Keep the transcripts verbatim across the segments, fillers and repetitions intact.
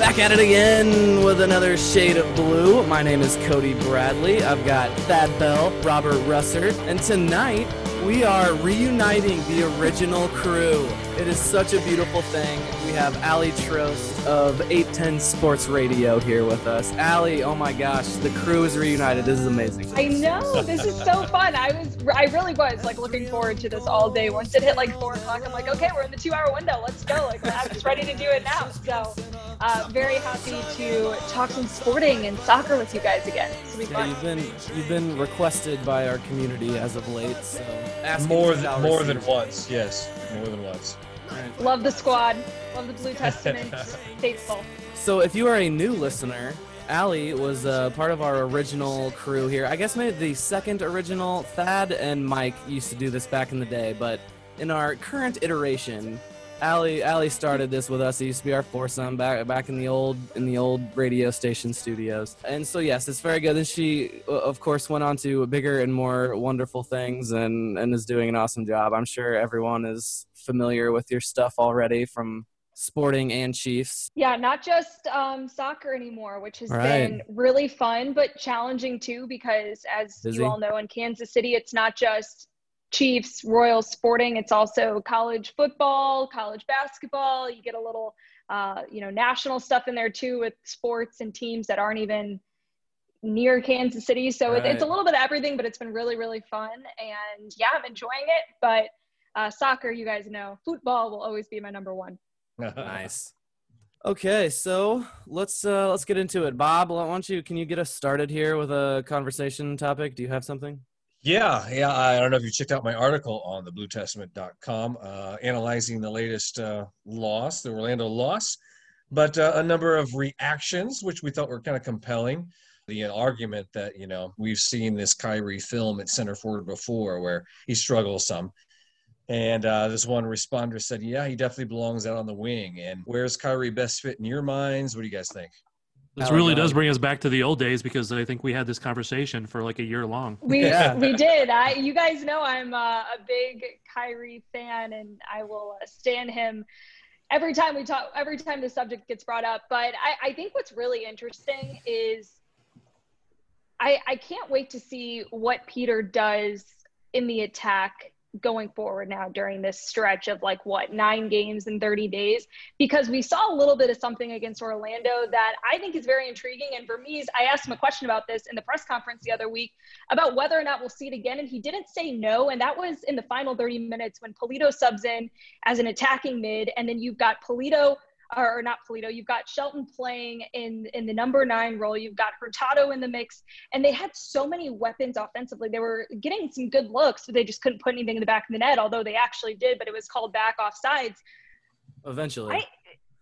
Back at it again with another shade of blue. My name is Cody Bradley. I've got Thad Bell, Robert Russert, and tonight we are reuniting the original crew. It is such a beautiful thing. We have Allie Trost of eight ten Sports Radio here with us. Allie, oh my gosh, the crew is reunited. This is amazing. I know, this is so fun. I was, I really was like looking forward to this all day. Once it hit like four o'clock, I'm like, okay, we're in the two-hour window. Let's go. Like, I'm just ready to do it now. So, uh, very happy to talk some sporting and soccer with you guys again. This will be fun. Yeah, you've been you've been requested by our community as of late. So more than more than once, yes, more than once. Right. Love the squad. Love the Blue Testament faithful. So if you are a new listener, Allie was uh, part of our original crew here. I guess maybe the second original. Thad and Mike used to do this back in the day, but in our current iteration, Allie Allie started this with us. It used to be our foursome back back in the old in the old radio station studios. And so yes, it's very good. And she of course went on to bigger and more wonderful things and and is doing an awesome job. I'm sure everyone is familiar with your stuff already from Sporting and Chiefs. Yeah, not just um, soccer anymore, which has right. been really fun but challenging too, because as Busy. you all know, in Kansas City, it's not just Chiefs, Royals, Sporting. It's also college football, college basketball. You get a little, uh, you know, national stuff in there too with sports and teams that aren't even near Kansas City. So right. it, it's a little bit of everything, but it's been really, really fun. And yeah, I'm enjoying it. But uh, soccer, you guys know, football will always be my number one. Nice. Okay, so let's uh, let's get into it. Bob, why don't you? Can you get us started here with a conversation topic? Do you have something? Yeah, yeah. I don't know if you checked out my article on the blue testament dot com, uh, analyzing the latest uh, loss, the Orlando loss, but uh, a number of reactions, which we thought were kind of compelling. The uh, argument that, you know, we've seen this Kyrie film at center forward before where he struggles some. And uh, this one responder said, yeah, he definitely belongs out on the wing. And where's Kyrie best fit in your minds? What do you guys think? This really does bring us back to the old days, because I think we had this conversation for like a year long. We yeah. we did. I, you guys know I'm uh, a big Kyrie fan, and I will uh, stand him every time we talk, every time the subject gets brought up. But I, I think what's really interesting is I, I can't wait to see what Peter does in the attack going forward now during this stretch of like what nine games in thirty days, because we saw a little bit of something against Orlando that I think is very intriguing. And for me, I asked him a question about this in the press conference the other week about whether or not we'll see it again, and he didn't say no. And that was in the final thirty minutes when Polito subs in as an attacking mid, and then you've got Polito or not Polito, you've got Shelton playing in, in the number nine role. You've got Hurtado in the mix, and they had so many weapons offensively. They were getting some good looks, but they just couldn't put anything in the back of the net, although they actually did, but it was called back offsides. Eventually. I,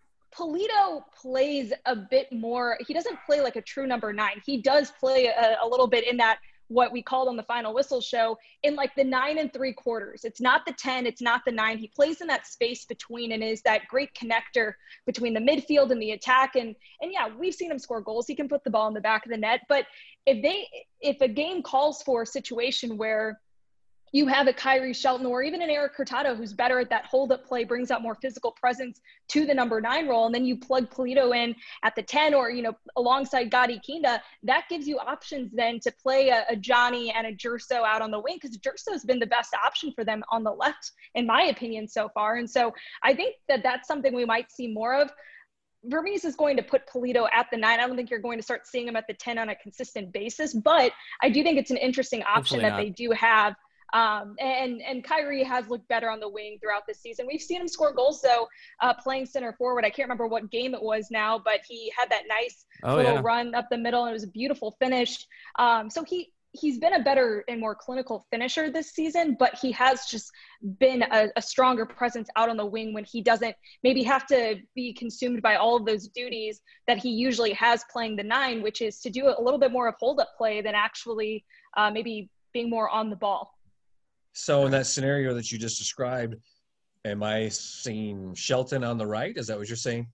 Polito plays a bit more. He doesn't play like a true number nine. He does play a, a little bit in that, what we called on the Final Whistle show, in like the nine and three quarters. It's not the ten, it's not the nine. He plays in that space between and is that great connector between the midfield and the attack. And and yeah, we've seen him score goals. He can put the ball in the back of the net. But if they if a game calls for a situation where you have a Kyrie Shelton or even an Eric Hurtado who's better at that hold-up play, brings out more physical presence to the number nine role, and then you plug Polito in at the ten or, you know, alongside Gadi Kinda, that gives you options then to play a, a Johnny and a Jerso out on the wing, because Jerso's been the best option for them on the left, in my opinion, so far. And so I think that that's something we might see more of. Vermes is going to put Polito at the nine. I don't think you're going to start seeing him at the ten on a consistent basis, but I do think it's an interesting option that they do have. Um, and, and Kyrie has looked better on the wing throughout this season. We've seen him score goals, though, uh, playing center forward. I can't remember what game it was now, but he had that nice oh, little yeah. run up the middle, and it was a beautiful finish. Um, so he, he's been a better and more clinical finisher this season, but he has just been a, a stronger presence out on the wing when he doesn't maybe have to be consumed by all of those duties that he usually has playing the nine, which is to do a little bit more of hold-up play than actually uh, maybe being more on the ball. So in that scenario that you just described, am I seeing Shelton on the right? Is that what you're saying?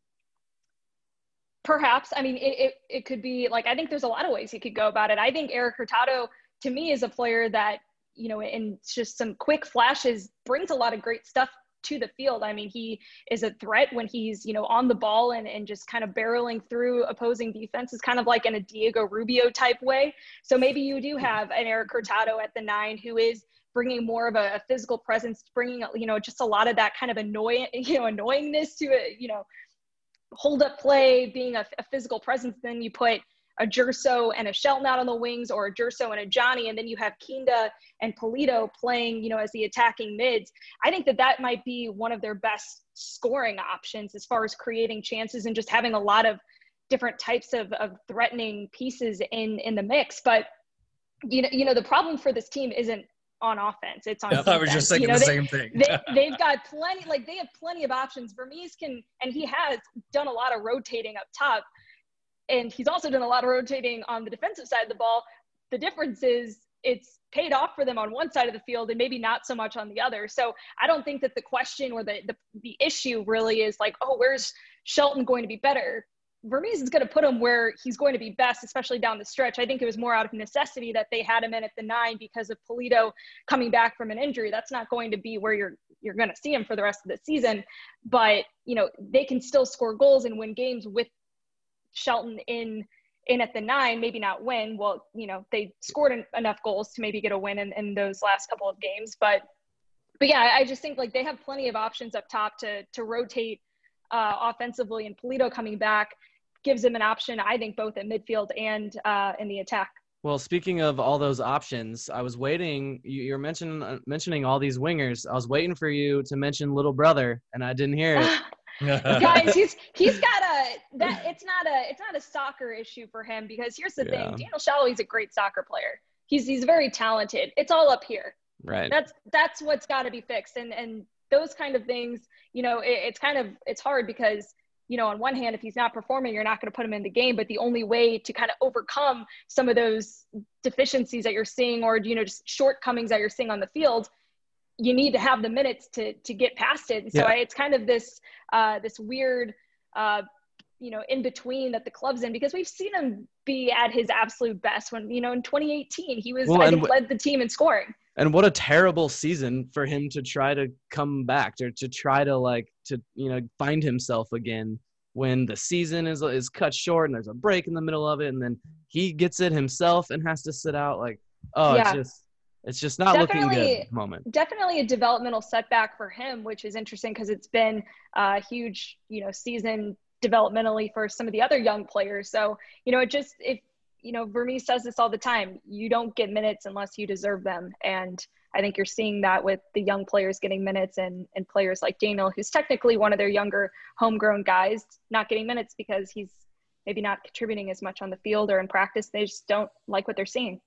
Perhaps. I mean, it, it, it could be like, I think there's a lot of ways he could go about it. I think Eric Hurtado, to me, is a player that, you know, in just some quick flashes, brings a lot of great stuff to the field. I mean, he is a threat when he's, you know, on the ball and, and just kind of barreling through opposing defenses, kind of like in a Diego Rubio type way. So maybe you do have an Eric Hurtado at the nine who is bringing more of a, a physical presence, bringing, you know, just a lot of that kind of annoying, you know, annoyingness to it, you know, hold up play, being a, a physical presence. Then you put a Jerso and a Shelton out on the wings, or a Jerso and a Johnny, and then you have Kinda and Polito playing, you know, as the attacking mids. I think that that might be one of their best scoring options as far as creating chances and just having a lot of different types of, of threatening pieces in, in the mix. But, you know, you know, the problem for this team isn't on offense. It's on yeah, defense. I was just thinking you know, the they, same thing. they, they've got plenty, like they have plenty of options. Vermees can, and he has done a lot of rotating up top. And he's also done a lot of rotating on the defensive side of the ball. The difference is it's paid off for them on one side of the field and maybe not so much on the other. So I don't think that the question or the, the, the issue really is like, oh, where's Shelton going to be better? Vermees is going to put him where he's going to be best, especially down the stretch. I think it was more out of necessity that they had him in at the nine because of Polito coming back from an injury. That's not going to be where you're you're going to see him for the rest of the season. But, you know, they can still score goals and win games with Shelton in in at the nine, maybe not win. Well, you know, they scored en- enough goals to maybe get a win in, in those last couple of games. But but yeah, I, I just think like they have plenty of options up top to to rotate uh, offensively, and Polito coming back gives them an option, I think, both at midfield and uh, in the attack. Well, speaking of all those options, I was waiting. You, you're mentioning uh, mentioning all these wingers. I was waiting for you to mention little brother, and I didn't hear it. Guys, he's he's got a that it's not a it's not a soccer issue for him, because here's the Yeah. thing. Daniel Shalhoub's a great soccer player. He's he's very talented. It's all up here. Right. That's that's what's got to be fixed. And and those kind of things, you know, it, it's kind of it's hard because, you know, on one hand, if he's not performing, you're not going to put him in the game. But the only way to kind of overcome some of those deficiencies that you're seeing, or, you know, just shortcomings that you're seeing on the field, you need to have the minutes to to get past it. And so Yeah. I, it's kind of this uh, this weird, uh, you know, in between that the club's in, because we've seen him be at his absolute best when, you know, in twenty eighteen, he was, Well, I and think, w- led the team in scoring. And what a terrible season for him to try to come back, or to try to like to you know find himself again when the season is is cut short and there's a break in the middle of it, and then he gets it himself and has to sit out. Like, oh, Yeah. it's just it's just not looking good Definitely- at the moment. Definitely a developmental setback for him, which is interesting because it's been a huge, you know, season developmentally for some of the other young players. So, you know, it just, if, you know, Vermees says this all the time, you don't get minutes unless you deserve them. And I think you're seeing that with the young players getting minutes, and, and players like Daniel, who's technically one of their younger homegrown guys, not getting minutes because he's maybe not contributing as much on the field or in practice. They just don't like what they're seeing.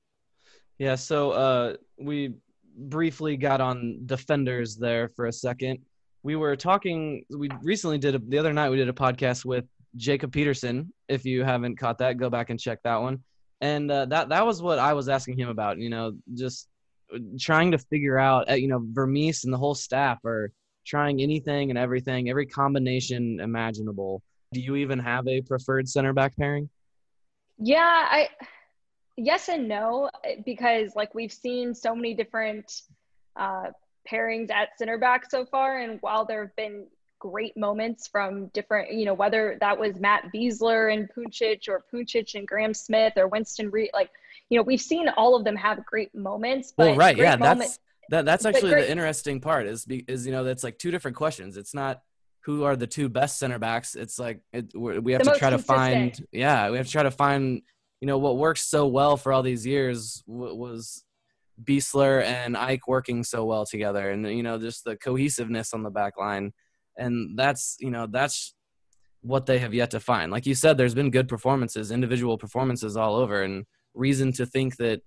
Yeah, so uh, we briefly got on defenders there for a second. We were talking, we recently did, a, the other night we did a podcast with Jacob Peterson. If you haven't caught that, go back and check that one. And uh, that that was what I was asking him about, you know, just trying to figure out, uh, you know, Vermees and the whole staff are trying anything and everything, every combination imaginable. Do you even have a preferred center back pairing? Yeah, I yes and no, because like we've seen so many different uh, pairings at center back so far, and while there have been great moments from different, you know, whether that was Matt Beasler and Puncic, or Puncic and Graham Smith, or Winston Reed, like, you know, we've seen all of them have great moments. But Well, right, great yeah, moment- that's that, that's but actually great- the interesting part is be, is you know that's like two different questions. It's not who are the two best center backs. It's like it, we're- we have The to most try to consistent. find, yeah, we have to try to find, you know, what works so well for all these years w- was Beasler and Ike working so well together, and you know just the cohesiveness on the back line, and that's you know that's what they have yet to find. Like you said, there's been good performances, individual performances all over, and reason to think that,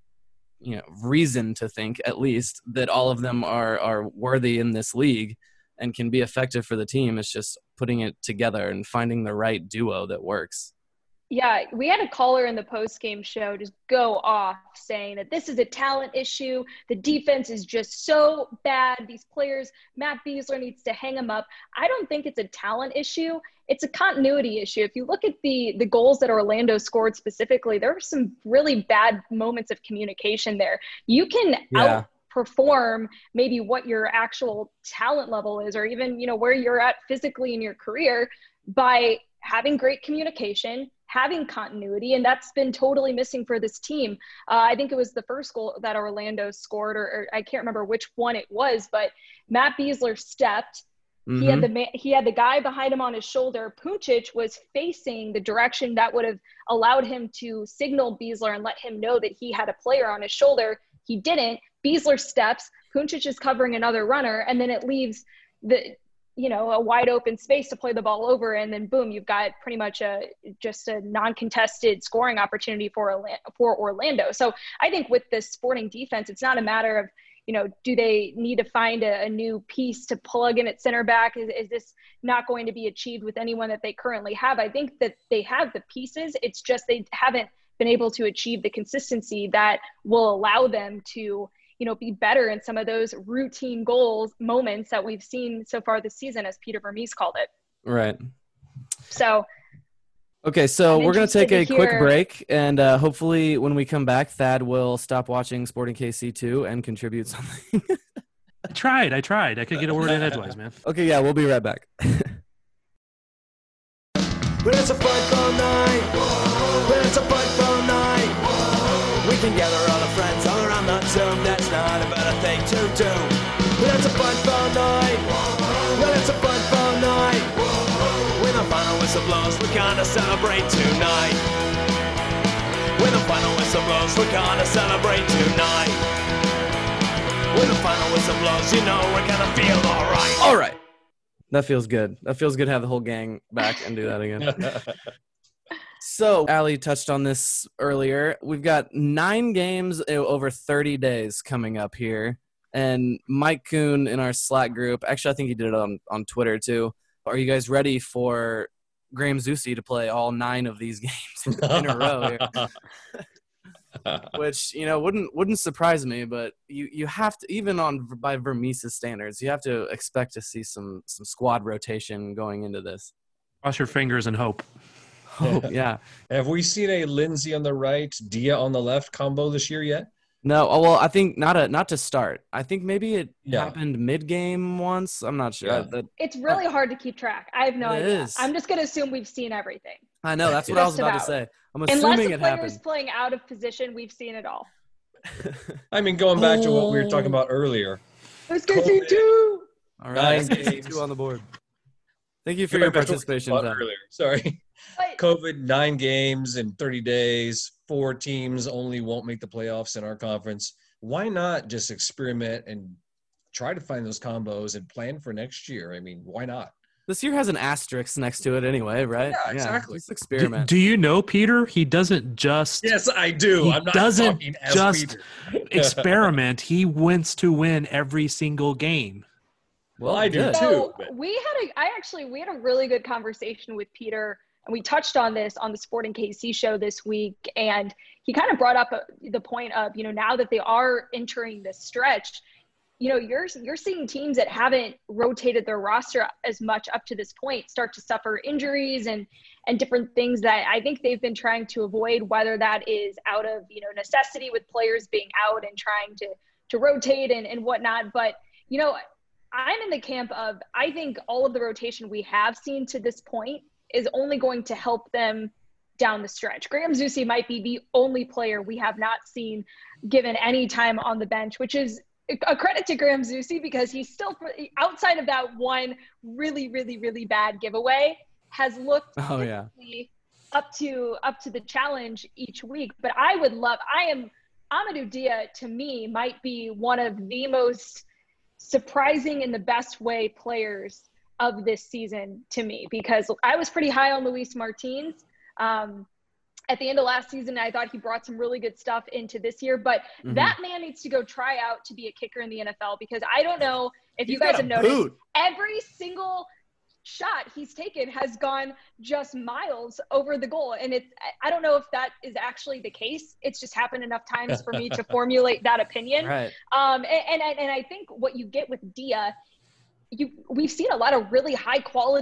you know, reason to think at least that all of them are are worthy in this league and can be effective for the team. It's just putting it together and finding the right duo that works. Yeah, we had a caller in the post-game show just go off saying that this is a talent issue. The defense is just so bad. These players, Matt Beasler needs to hang them up. I don't think it's a talent issue. It's a continuity issue. If you look at the the goals that Orlando scored specifically, there were some really bad moments of communication there. You can Yeah. perform maybe what your actual talent level is, or even, you know, where you're at physically in your career by having great communication, having continuity. And that's been totally missing for this team. Uh, I think it was the first goal that Orlando scored, or, or I can't remember which one it was, but Matt Besler stepped. Mm-hmm. He had the man, he had the guy behind him on his shoulder. Puncic was facing the direction that would have allowed him to signal Besler and let him know that he had a player on his shoulder. He didn't. Besler steps. Puncic is covering another runner, and then it leaves the you know a wide open space to play the ball over, and then boom, you've got pretty much a just a non-contested scoring opportunity for for Orlando. So I think with this Sporting defense, it's not a matter of, you know, do they need to find a, a new piece to plug in at center back? Is, is this not going to be achieved with anyone that they currently have? I think that they have the pieces. It's just they haven't been able to achieve the consistency that will allow them to, you know, be better in some of those routine goals moments that we've seen so far this season, as Peter Vermes called it. Right. So Okay, so I'm we're going to take a hear... quick break, and uh, hopefully when we come back, Thad will stop watching Sporting K C two and contribute something. I tried. I tried. I could get a word in edgewise, man. Okay, yeah, we'll be right back. But it's a football night. But it's a football night. We can gather all our friends all around the Zoom. That's not a better thing to do. But it's a football night. But it's a football night. When the final whistle blows, we're gonna celebrate tonight. When the final whistle blows, we're gonna celebrate tonight. When the final whistle blows, you know we're gonna feel all right. All right. That feels good. That feels good to have the whole gang back and do that again. So, Allie touched on this earlier. We've got nine games over thirty days coming up here. And Mike Kuhn in our Slack group, actually, I think he did it on, on Twitter too. Are you guys ready for Graham Zusi to play all nine of these games in a row here? Which, you know, wouldn't wouldn't surprise me, but you, you have to, even on by Vermes' standards, you have to expect to see some some squad rotation going into this. Cross your fingers and hope. Hope, yeah. Have we seen a Lindsay on the right, Dia on the left combo this year yet? No, oh, well, I think not a not to start. I think maybe it Yeah. happened mid-game once. I'm not sure. Yeah. That, it's really hard to keep track. I have no It idea. is. I'm just going to assume we've seen everything. I know, that's what I was Just about to about. say. I'm Unless assuming the it player's happened. playing out of position, we've seen it all. I mean, going back to what we were talking about earlier. Let's go see two. All Nine right, S K C games. two on the board. Thank you for your participation, About Thad. earlier. Sorry. But COVID, nine games in thirty days. Four teams only won't make the playoffs in our conference. Why not just experiment and try to find those combos and plan for next year? I mean, why not? This year has an asterisk next to it anyway, right? Yeah, exactly. Just Do, experiment. do you know, Peter? He doesn't just Yes, I do. He I'm not doesn't talking as just Peter. experiment. He wants to win every single game. Well, I do good. too. So but- we had a, I actually, we had a really good conversation with Peter, and we touched on this on the Sporting K C show this week. And he kind of brought up uh, the point of, you know, now that they are entering this stretch, you know, you're, you're seeing teams that haven't rotated their roster as much up to this point start to suffer injuries and, and different things that I think they've been trying to avoid, whether that is out of, you know, necessity with players being out and trying to, to rotate and, and whatnot. But, you know, I'm in the camp of, I think all of the rotation we have seen to this point is only going to help them down the stretch. Graham Zusi might be the only player we have not seen given any time on the bench, which is a credit to Graham Zusi because he's still, outside of that one really, really, really bad giveaway, has looked Oh, yeah. up to up to the challenge each week. But I would love, I am, Amadou Dia to me might be one of the most surprising in the best way players of this season to me, because I was pretty high on Luis Martins. Um, at the end of last season, I thought he brought some really good stuff into this year, but Mhm. that man needs to go try out to be a kicker in the N F L, because I don't know if you He's guys got have a noticed, boot. every single shot he's taken has gone just miles over the goal. And it's, I don't know if that is actually the case. It's just happened enough times for me to formulate that opinion. Right. Um, and, and, and I think what you get with Dia, you we've seen a lot of really high quality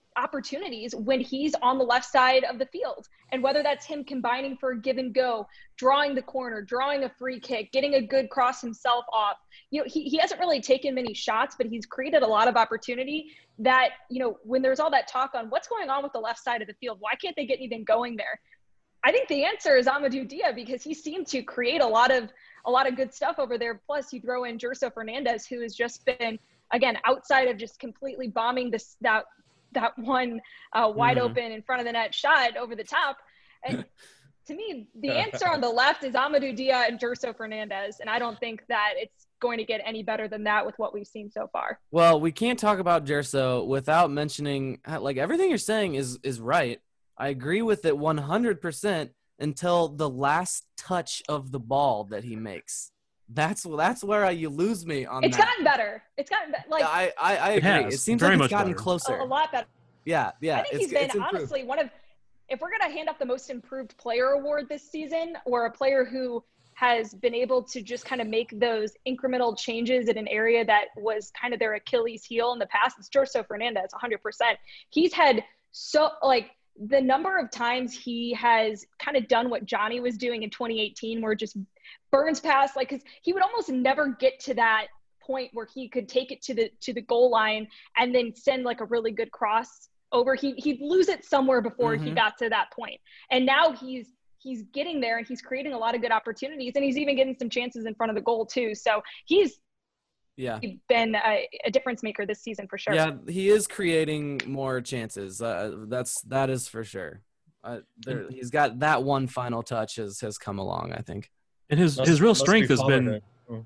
opportunities when he's on the left side of the field. And whether that's him combining for a give and go, drawing the corner, drawing a free kick, getting a good cross himself off, you know, he, he hasn't really taken many shots, but he's created a lot of opportunity that, you know, when there's all that talk on what's going on with the left side of the field, why can't they get anything going there? I think the answer is Amadou Dia, because he seemed to create a lot of, a lot of good stuff over there. Plus you throw in Jerso Fernandez, who has just been, again, outside of just completely bombing this, that, that one uh, wide mm-hmm. open in front of the net shot over the top. And to me, the answer on the left is Amadou Dia and Jerso Fernandez. And I don't think that it's going to get any better than that with what we've seen so far. Well, we can't talk about Jerso without mentioning, like, everything you're saying is, is right. I agree with it one hundred percent until the last touch of the ball that he makes. That's that's where I, you lose me on it's that. It's gotten better. It's gotten better. Like I, I, I agree. It, it seems like it's gotten better. closer. A, a lot better. Yeah, yeah. I think he's been honestly one of, if we're going to hand up the most improved player award this season, or a player who has been able to just kind of make those incremental changes in an area that was kind of their Achilles heel in the past, it's Jerso Fernandez, one hundred percent. He's had so, like, the number of times he has kind of done what Johnny was doing in twenty eighteen, where just burns past, like, because he would almost never get to that point where he could take it to the to the goal line and then send like a really good cross over. He he'd lose it somewhere before mm-hmm. he got to that point. And now he's he's getting there and he's creating a lot of good opportunities, and he's even getting some chances in front of the goal too. So he's yeah been a, a difference maker this season for sure. Yeah, he is creating more chances. Uh, that's that is for sure. Uh, there, he's got that one final touch has has come along, I think. And his must, his real strength has been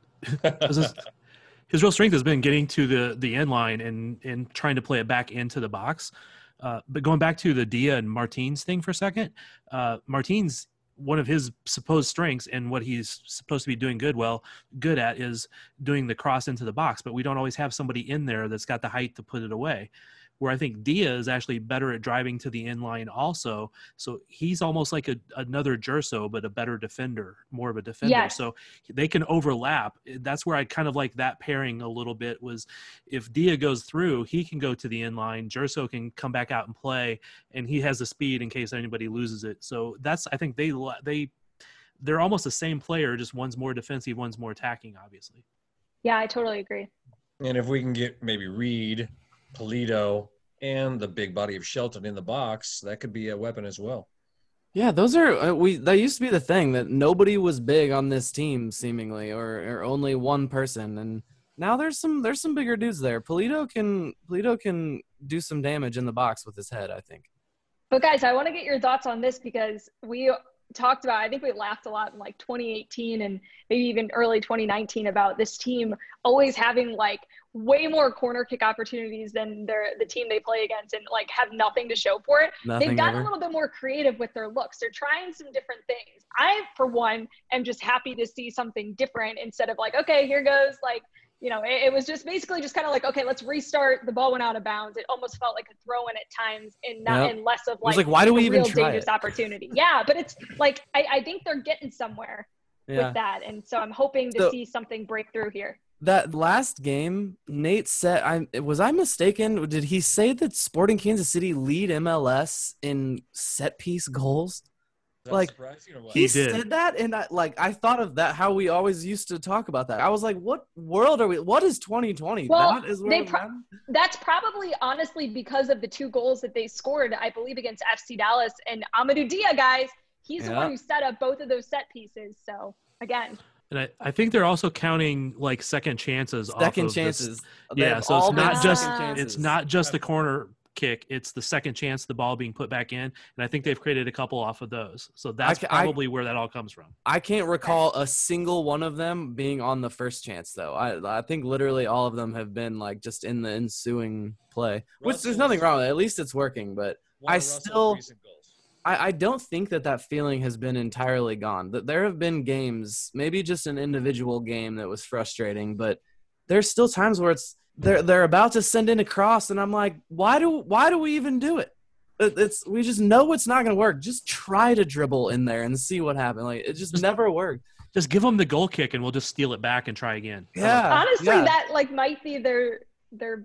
his, his real strength has been getting to the the end line and and trying to play it back into the box. Uh, but going back to the Dia and Martins thing for a second, uh, Martins, one of his supposed strengths and what he's supposed to be doing good well good at is doing the cross into the box, but we don't always have somebody in there that's got the height to put it away. Where I think Dia is actually better at driving to the end line also. So he's almost like a, another Jerso, but a better defender, more of a defender. Yes. So they can overlap. That's where I kind of like that pairing a little bit, was if Dia goes through, he can go to the end line. Jerso can come back out and play, and he has the speed in case anybody loses it. So that's, I think they, they, they're almost the same player, just one's more defensive, one's more attacking, obviously. Yeah, I totally agree. And if we can get maybe Reed, Polito, and the big body of Shelton in the box, that could be a weapon as well. Yeah, those are uh, we. That used to be the thing, that nobody was big on this team seemingly, or, or only one person, and now there's some there's some bigger dudes there. Polito can Polito can do some damage in the box with his head, I think. But guys, I want to get your thoughts on this, because we talked about, I think we laughed a lot in like twenty eighteen and maybe even early twenty nineteen about this team always having like way more corner kick opportunities than their the team they play against, and like have nothing to show for it. Nothing They've gotten ever. a little bit more creative with their looks. They're trying some different things. I, for one, am just happy to see something different instead of like, okay, here goes, like, you know, it, it was just basically just kind of like, okay, let's restart. The ball went out of bounds. It almost felt like a throw in at times, and not Yep. and less of It was like, like, why do a we even real try dangerous it? opportunity. Yeah, but it's like I, I think they're getting somewhere Yeah. with that, and so I'm hoping to So- see something break through here. That last game, Nate said, I was I mistaken? Did he say that Sporting Kansas City lead M L S in set piece goals? Is that Like, surprising or what? He, He did. said that, and I, like I thought of that, how we always used to talk about that. I was like, what world are we? What is twenty twenty? Well, that is where they we're pro- at? That's probably honestly because of the two goals that they scored, I believe, against F C Dallas. And Amadou Dia, guys, he's the Yeah. one who set up both of those set pieces. So, again, And I, I think they're also counting like second chances. off second of this- chances. They Yeah, have so it's all not been just second chances. it's not just the corner kick; it's the second chance, the ball being put back in, and I think they've created a couple off of those. So that's ca- I- probably where that all comes from. I can't recall a single one of them being on the first chance, though. I I think literally all of them have been like just in the ensuing play, which there's Russell's- nothing wrong with it. At least it's working, but One I of Russell's still- recent goals. I, I don't think that that feeling has been entirely gone. That there have been games, maybe just an individual game that was frustrating, but there's still times where it's they're they're about to send in a cross, and I'm like, why do why do we even do it? It- It's we just know it's not going to work. Just try to dribble in there and see what happens. Like it just, Just- never worked. Just give them the goal kick, and we'll just steal it back and try again. Yeah, honestly, yeah. that like might be their their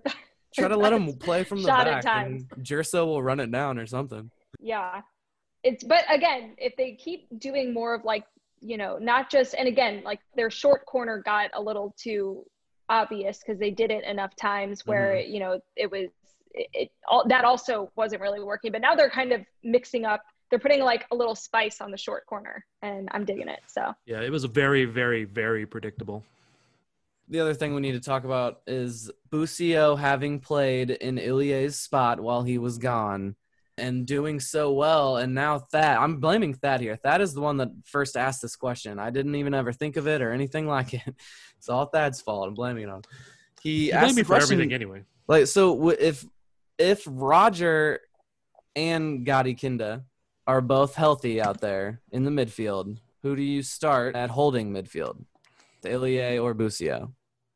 Try to let him play from the Shot at back, times. and Jerso will run it down or something. Yeah. It's, but again, if they keep doing more of like, you know, not just, and again, like their short corner got a little too obvious because they did it enough times where, mm-hmm. you know, it was, it, it all that also wasn't really working, but now they're kind of mixing up. They're putting like a little spice on the short corner, and I'm digging it. So yeah, it was very, very, very predictable. The other thing we need to talk about is Busio having played in Ilie's spot while he was gone and doing so well. And now Thad, I'm blaming Thad here. Thad is the one that first asked this question. I didn't even ever think of it or anything like it. It's all Thad's fault. I'm blaming it on. He you asked blame me the for question, everything anyway. Like, so if if Roger and Gadi Kinda are both healthy out there in the midfield, who do you start at holding midfield? Ilie or Busio?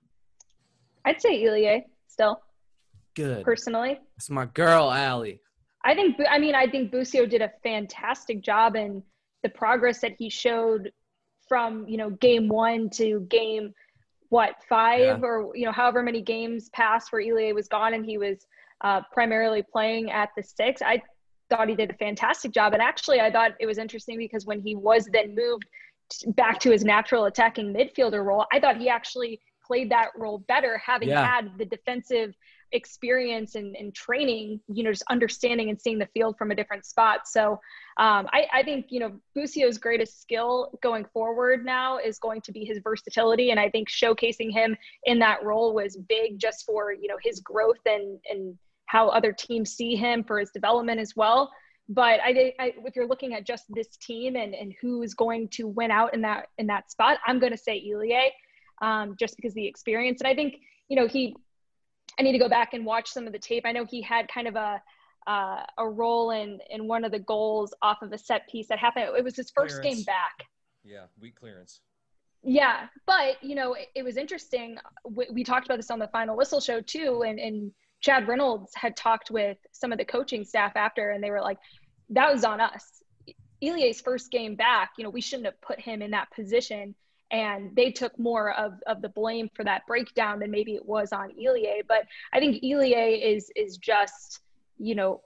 I'd say Ilie still. Good. Personally. That's my girl, Allie. I think, I mean, I think Busio did a fantastic job, in the progress that he showed from, you know, game one to game, what, five yeah. or, you know, however many games passed where Ilie was gone and he was uh, primarily playing at the six. I thought he did a fantastic job. And actually, I thought it was interesting because when he was then moved back to his natural attacking midfielder role, I thought he actually played that role better, having yeah. had the defensive experience and, and training, you know, just understanding and seeing the field from a different spot. So um, I, I think, you know, Busio's greatest skill going forward now is going to be his versatility. And I think showcasing him in that role was big just for, you know, his growth and, and how other teams see him for his development as well. But I think if you're looking at just this team and, and who's going to win out in that, in that spot, I'm going to say Ilie. Um, just because of the experience. And I think, you know, he, I need to go back and watch some of the tape. I know he had kind of a, uh, a role in, in one of the goals off of a set piece that happened. It was his first clearance. game back. Yeah. Weak clearance. Yeah. But, you know, it, it was interesting. We, we talked about this on the Final Whistle show too. And, and Chad Reynolds had talked with some of the coaching staff after, and they were like, that was on us. Ilie's first game back, you know, we shouldn't have put him in that position. And they took more of, of the blame for that breakdown than maybe it was on Ilie. But I think Ilie is is just, you know,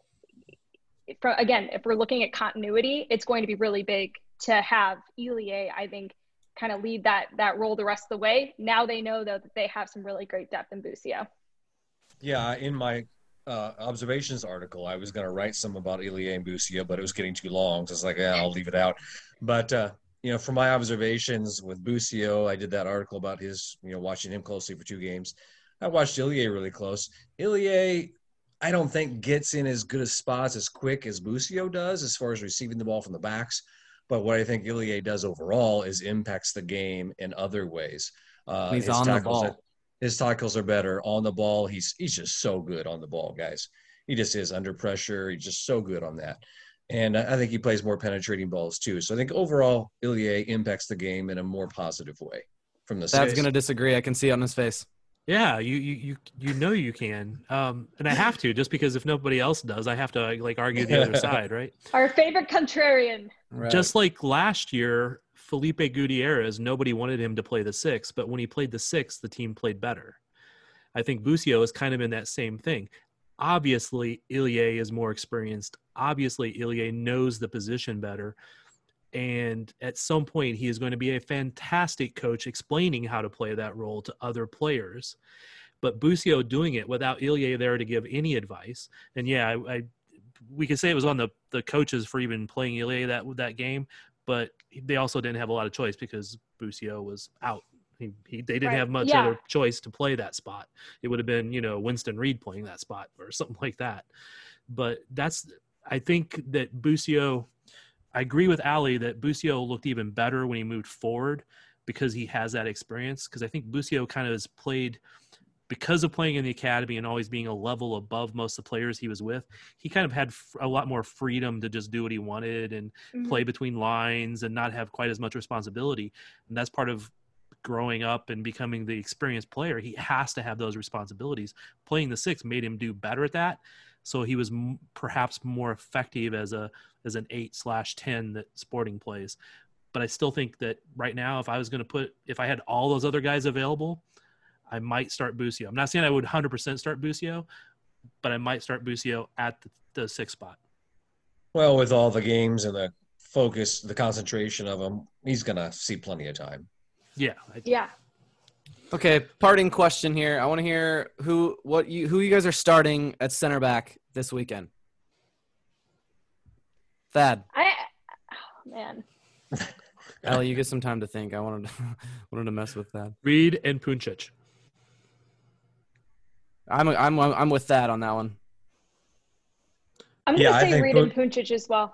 for, again, if we're looking at continuity, it's going to be really big to have Ilie, I think, kind of lead that that role the rest of the way. Now they know, though, that they have some really great depth in Busio. Yeah, in my uh, observations article, I was going to write some about Ilie and Busio, but it was getting too long. So I was like, yeah, I'll leave it out. But, uh, you know, from my observations with Busio, I did that article about his, you know, watching him closely for two games. I watched Ilie really close. Ilie, I don't think gets in as good a spots as quick as Busio does as far as receiving the ball from the backs. But what I think Ilie does overall is impacts the game in other ways. Uh, he's his on the tackles ball. Are, his tackles are better on the ball. He's he's just so good on the ball, guys. He just is under pressure. He's just so good on that. And I think he plays more penetrating balls too. So I think overall, Ilie impacts the game in a more positive way from the That's going to disagree. I can see it on his face. Yeah, you you you you know you can, um, and I have to, just because if nobody else does, I have to like argue the other side, right? Our favorite contrarian. Right. Just like last year, Felipe Gutierrez, nobody wanted him to play the six, but when he played the six, the team played better. I think Busio is kind of in that same thing. Obviously, Ilie is more experienced. Obviously, Ilie knows the position better. And at some point, he is going to be a fantastic coach explaining how to play that role to other players. But Busio doing it without Ilie there to give any advice. And yeah, I, I we could say it was on the, the coaches for even playing Ilie that, that game, but they also didn't have a lot of choice because Busio was out. He, he, they didn't right. have much yeah. other choice to play that spot. It would have been, you know, Winston Reed playing that spot or something like that. But that's, I think that Busio, I agree with Ali that Busio looked even better when he moved forward because he has that experience. Because I think Busio kind of has played, because of playing in the academy and always being a level above most of the players he was with, he kind of had a lot more freedom to just do what he wanted and mm-hmm. play between lines and not have quite as much responsibility. And that's part of growing up and becoming the experienced player. He has to have those responsibilities. Playing the six made him do better at that. So he was m- perhaps more effective as a as an eight slash ten that Sporting plays. But I still think that right now, if I was going to put, if I had all those other guys available, I might start Busio. I'm not saying I would one hundred percent start Busio, but I might start Busio at the, the sixth spot. Well, with all the games and the focus, the concentration of him, he's going to see plenty of time. Yeah. I, yeah. Okay, parting question here. I want to hear who what you who you guys are starting at center back this weekend. Thad. I oh man. Allie, you get some time to think. I wanted to, wanted to mess with that. Reed and Puncic. I'm I'm I'm with that on that one. I'm gonna Yeah, I say think Reed Pun- and Puncic as well.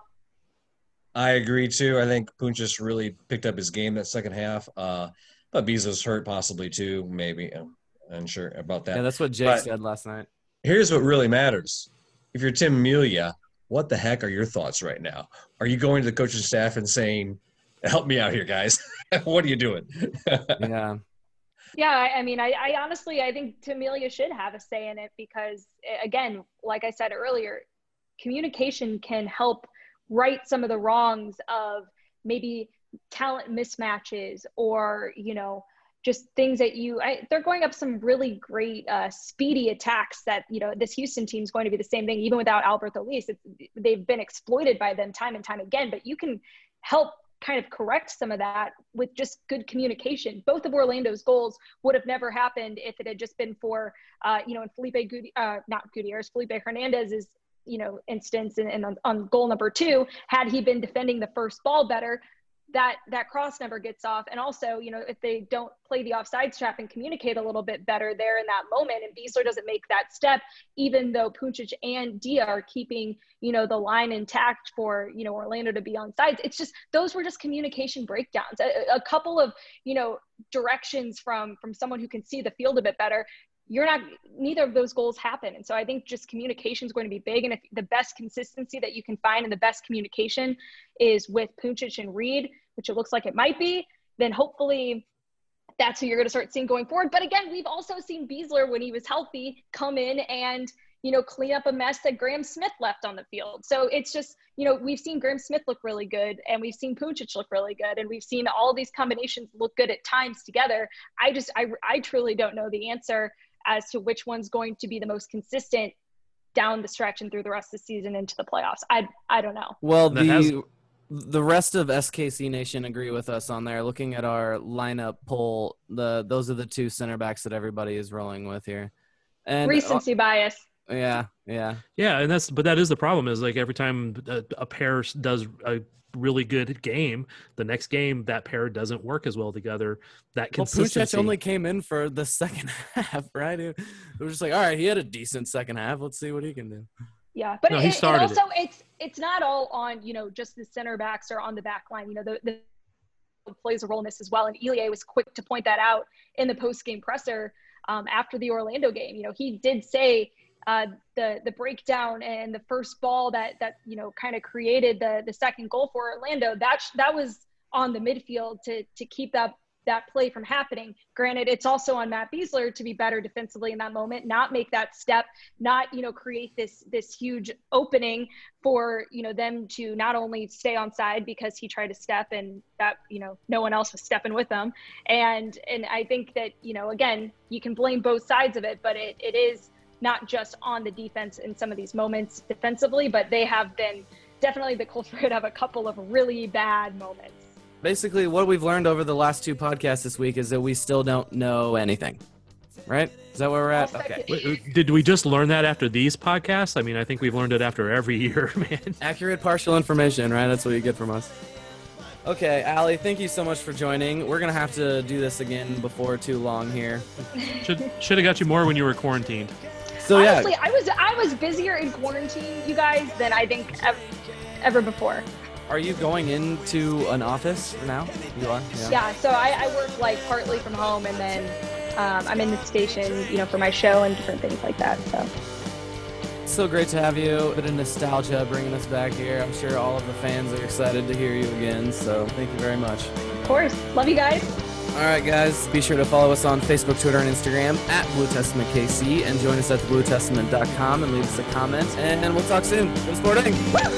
I agree too. I think Puncic really picked up his game that second half. Uh, but Beasley's hurt possibly too, maybe. I'm unsure about that. Yeah, that's what Jake But said last night. here's what really matters. If you're Tim Melia, what the heck are your thoughts right now? Are you going to the coaching staff and saying, help me out here, guys? What are you doing? Yeah. Yeah, I, I mean, I, I honestly, I think Tamelia should have a say in it because, again, like I said earlier, communication can help right some of the wrongs of maybe talent mismatches or, you know, just things that you, I, they're going up some really great uh, speedy attacks that, you know, this Houston team is going to be the same thing, even without Albert Elise. It's, they've been exploited by them time and time again, but you can help kind of correct some of that with just good communication. Both of Orlando's goals would have never happened if it had just been for, uh, you know, in Felipe, Gudi- uh, not Gutierrez, Felipe Hernandez's, you know, instance and, and on, on goal number two, had he been defending the first ball better, that that cross never gets off. And also, you know, if they don't play the offside trap and communicate a little bit better there in that moment, and Beasler doesn't make that step, even though Puncic and Dia are keeping, you know, the line intact for, you know, Orlando to be on sides. It's just, those were just communication breakdowns. A, a couple of, you know, directions from, from someone who can see the field a bit better. You're not, neither of those goals happen. And so I think just communication is going to be big. And if the best consistency that you can find and the best communication is with Puncic and Reed, which it looks like it might be, then hopefully that's who you're going to start seeing going forward. But again, we've also seen Beasler, when he was healthy, come in and, you know, clean up a mess that Graham Smith left on the field. So it's just, you know, we've seen Graham Smith look really good and we've seen Puncic look really good and we've seen all these combinations look good at times together. I just, I, I truly don't know the answer as to which one's going to be the most consistent down the stretch and through the rest of the season into the playoffs. I I don't know. Well, That the has- the rest of S K C Nation agree with us on there. Looking at our lineup poll, the those are the two center backs that everybody is rolling with here. And Recency bias. uh, yeah, yeah. Yeah, and that's but that is the problem is like every time a, a pair does a really good game, the next game that pair doesn't work as well together. That Well, consistency. Puncic only came in for the second half, right? It, it was just like, all right, he had a decent second half. Let's see what he can do. Yeah, but No, it, he and started also it's it's not all on, you know, just the center backs or on the back line. You know, the, the plays a role in this as well. And Elie was quick to point that out in the post-game presser um, after the Orlando game. You know, he did say uh, the the breakdown and the first ball that that you know kind of created the the second goal for Orlando. That that was on the midfield to to keep that that play from happening. Granted, it's also on Matt Beasler to be better defensively in that moment, not make that step, not, you know, create this, this huge opening for, you know, them to not only stay on side because he tried to step and that, you know, no one else was stepping with them. And, and I think that, you know, again, you can blame both sides of it, but it, it is not just on the defense in some of these moments defensively, but they have been definitely the culprit of a couple of really bad moments. Basically, what we've learned over the last two podcasts this week is that we still don't know anything. Right? Is that where we're at? I'll Okay. second. Wait, did we just learn that after these podcasts? I mean, I think we've learned it after every year, man. Accurate partial information, right? That's what you get from us. Okay, Allie, thank you so much for joining. We're going to have to do this again before too long here. Should should have got you more when you were quarantined. So, yeah. Honestly, I was I was busier in quarantine, you guys, than I think ever, ever before. Are you going into an office now? You are? Yeah, so I, I work like partly from home, and then um, I'm in the station, you know, for my show and different things like that. So It's so great to have you. A bit of nostalgia bringing us back here. I'm sure all of the fans are excited to hear you again. So thank you very much. of course, love you guys. All right, guys. Be sure to follow us on Facebook, Twitter, and Instagram at Blue Testament K C, and join us at the blue testament dot com and leave us a comment. And we'll talk soon. Go Sporting.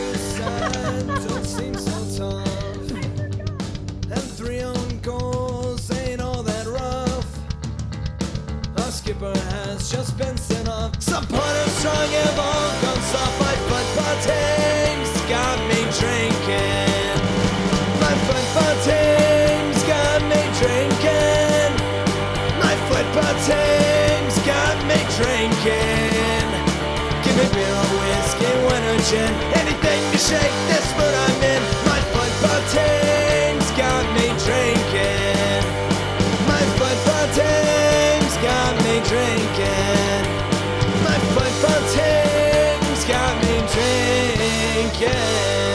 Don't seem so tough. And three on goals ain't all that rough. paper has just been sent off. Some pointer strong have all gone soft. My football team's got me drinking. My football team's got me drinking. My football team's got me drinking. Give me beer or whiskey, wine or gin, anything to shake this mood I'm in. My football team's got me drinking. My football team's got me drinking. My football team's got me drinking.